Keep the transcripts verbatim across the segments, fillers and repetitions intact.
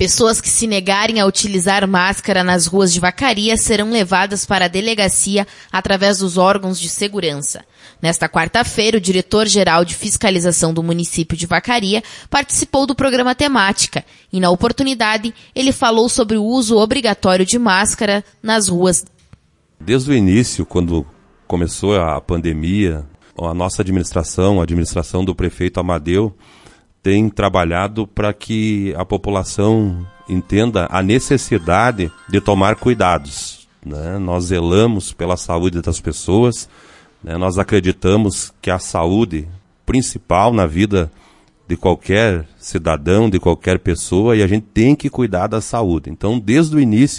Pessoas que se negarem a utilizar máscara nas ruas de Vacaria serão levadas para a delegacia através dos órgãos de segurança. Nesta quarta-feira, o diretor-geral de fiscalização do município de Vacaria participou do programa Temática e, na oportunidade, ele falou sobre o uso obrigatório de máscara nas ruas. Desde o início, quando começou a pandemia, a nossa administração, a administração do prefeito Amadeu, tem trabalhado para que a população entenda a necessidade de tomar cuidados, né? Nós zelamos pela saúde das pessoas, né? Nós acreditamos que a saúde principal na vida de qualquer cidadão, de qualquer pessoa, e a gente tem que cuidar da saúde. Então, desde o início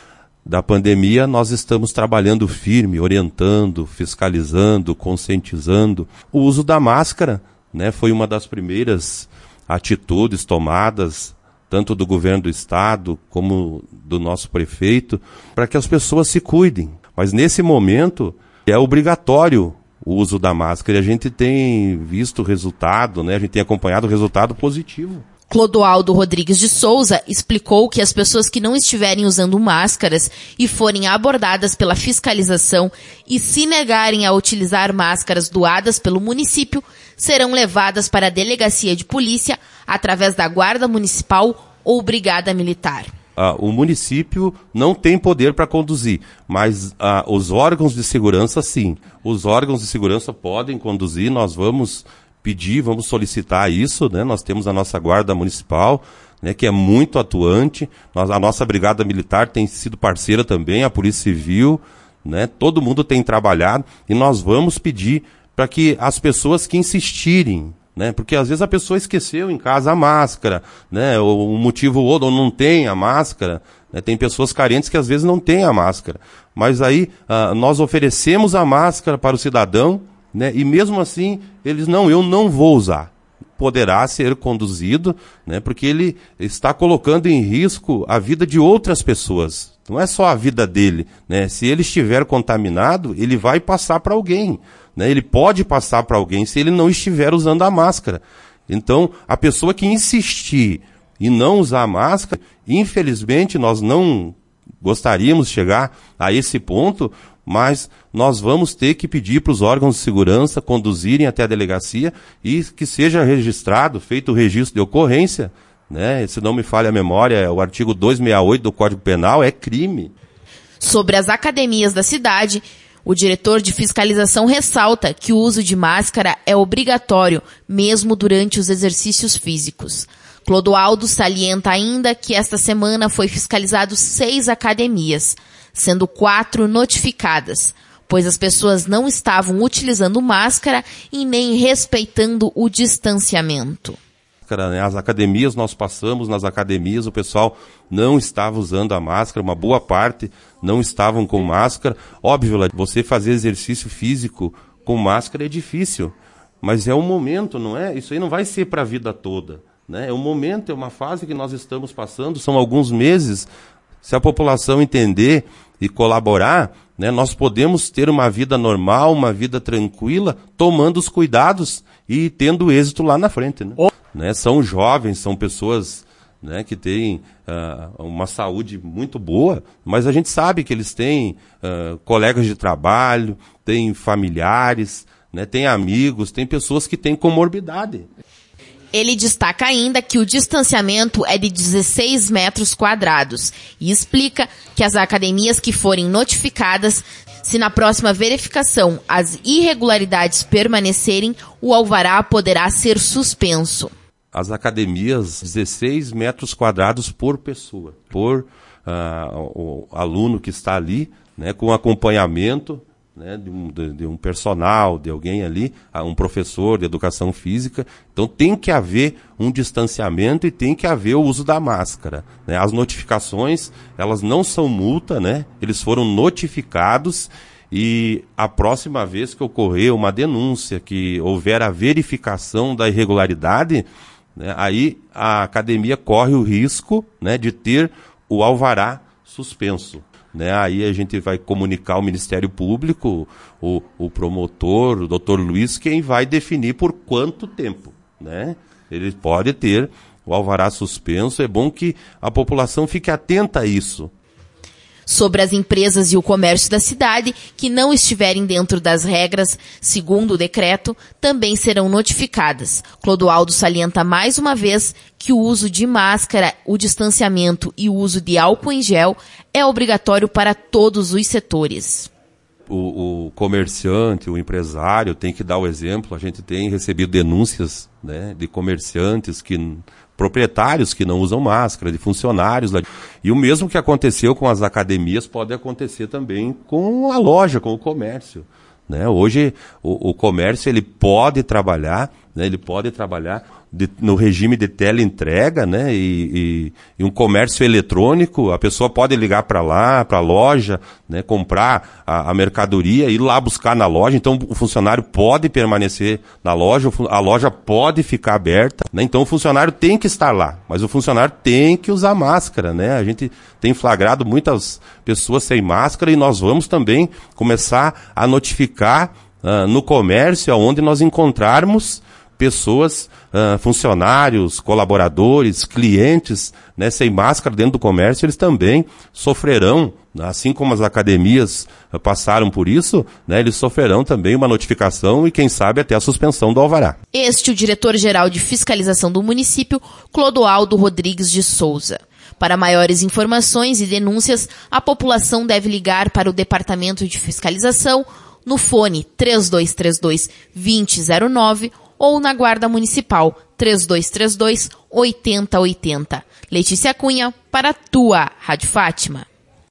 da pandemia, nós estamos trabalhando firme, orientando, fiscalizando, conscientizando. O uso da máscara, né, foi uma das primeiras atitudes tomadas, tanto do governo do estado como do nosso prefeito, para que as pessoas se cuidem. Mas nesse momento é obrigatório o uso da máscara e a gente tem visto o resultado, né, a gente tem acompanhado o resultado positivo. Clodoaldo Rodrigues de Souza explicou que as pessoas que não estiverem usando máscaras e forem abordadas pela fiscalização e se negarem a utilizar máscaras doadas pelo município serão levadas para a delegacia de polícia através da Guarda Municipal ou Brigada Militar. Ah, o município não tem poder para conduzir, mas ah, os órgãos de segurança sim. Os órgãos de segurança podem conduzir, nós vamos pedir, vamos solicitar isso, né? Nós temos a nossa Guarda Municipal, né, que é muito atuante, nós, a nossa Brigada Militar tem sido parceira também, a Polícia Civil, né? Todo mundo tem trabalhado e nós vamos pedir para que as pessoas que insistirem, né? Porque às vezes a pessoa esqueceu em casa a máscara, né? Ou um motivo ou outro, ou não tem a máscara, né? Tem pessoas carentes que às vezes não têm a máscara, mas aí ah, nós oferecemos a máscara para o cidadão, né? E mesmo assim, eles não, eu não vou usar. Poderá ser conduzido, né? Porque ele está colocando em risco a vida de outras pessoas. Não é só a vida dele, né? Se ele estiver contaminado, ele vai passar para alguém, né? Ele pode passar para alguém se ele não estiver usando a máscara. Então, a pessoa que insistir em não usar a máscara, infelizmente nós não gostaríamos de chegar a esse ponto, mas nós vamos ter que pedir para os órgãos de segurança conduzirem até a delegacia e que seja registrado, feito o registro de ocorrência, né? Se não me falha a memória, o artigo duzentos e sessenta e oito do Código Penal é crime. Sobre as academias da cidade, o diretor de fiscalização ressalta que o uso de máscara é obrigatório, mesmo durante os exercícios físicos. Clodoaldo salienta ainda que esta semana foi fiscalizado seis academias, sendo quatro notificadas, pois as pessoas não estavam utilizando máscara e nem respeitando o distanciamento. As academias, nós passamos nas academias, o pessoal não estava usando a máscara, uma boa parte não estavam com máscara. Óbvio, você fazer exercício físico com máscara é difícil, mas é um momento, não é? Isso aí não vai ser para a vida toda, né? É um momento, é uma fase que nós estamos passando, são alguns meses. Se a população entender e colaborar, né, nós podemos ter uma vida normal, uma vida tranquila, tomando os cuidados e tendo êxito lá na frente, né? Oh. Né, são jovens, são pessoas, né, que têm uh, uma saúde muito boa, mas a gente sabe que eles têm uh, colegas de trabalho, têm familiares, né, têm amigos, têm pessoas que têm comorbidade. Ele destaca ainda que o distanciamento é de dezesseis metros quadrados e explica que as academias que forem notificadas, se na próxima verificação as irregularidades permanecerem, o alvará poderá ser suspenso. As academias, dezesseis metros quadrados por pessoa, por uh, o aluno que está ali, né, com acompanhamento, né, de, um, de, de um personal, de alguém ali, um professor de educação física. Então tem que haver um distanciamento e tem que haver o uso da máscara, né? As notificações, elas não são multa, né? Eles foram notificados e a próxima vez que ocorrer uma denúncia, que houver a verificação da irregularidade, né, aí a academia corre o risco, né, de ter o alvará suspenso. Né, aí a gente vai comunicar ao Ministério Público, o, o promotor, o doutor Luiz, quem vai definir por quanto tempo, né? Ele pode ter o alvará suspenso. É bom que a população fique atenta a isso. Sobre as empresas e o comércio da cidade que não estiverem dentro das regras, segundo o decreto, também serão notificadas. Clodoaldo salienta mais uma vez que o uso de máscara, o distanciamento e o uso de álcool em gel é obrigatório para todos os setores. O, o comerciante, o empresário tem que dar o exemplo. A gente tem recebido denúncias, né, de comerciantes, que, proprietários que não usam máscara, de funcionários. E o mesmo que aconteceu com as academias pode acontecer também com a loja, com o comércio. Né? Hoje o, o comércio ele pode trabalhar, né, ele pode trabalhar de, no regime de teleentrega, né, e, e, e um comércio eletrônico. A pessoa pode ligar para lá, para a loja, né, comprar a, a mercadoria, ir lá buscar na loja. Então o funcionário pode permanecer na loja, a loja pode ficar aberta, né? Então o funcionário tem que estar lá, mas o funcionário tem que usar máscara, né? A gente tem flagrado muitas pessoas sem máscara e nós vamos também começar a notificar uh, no comércio onde nós encontrarmos pessoas, uh, funcionários, colaboradores, clientes, né, sem máscara dentro do comércio. Eles também sofrerão, assim como as academias uh, passaram por isso, né, eles sofrerão também uma notificação e, quem sabe, até a suspensão do alvará. Este é o diretor-geral de fiscalização do município, Clodoaldo Rodrigues de Souza. Para maiores informações e denúncias, a população deve ligar para o Departamento de Fiscalização no fone três dois três dois, dois zero zero nove ou na Guarda Municipal três dois três dois, oito zero oito zero. Letícia Cunha, para a tua Rádio Fátima.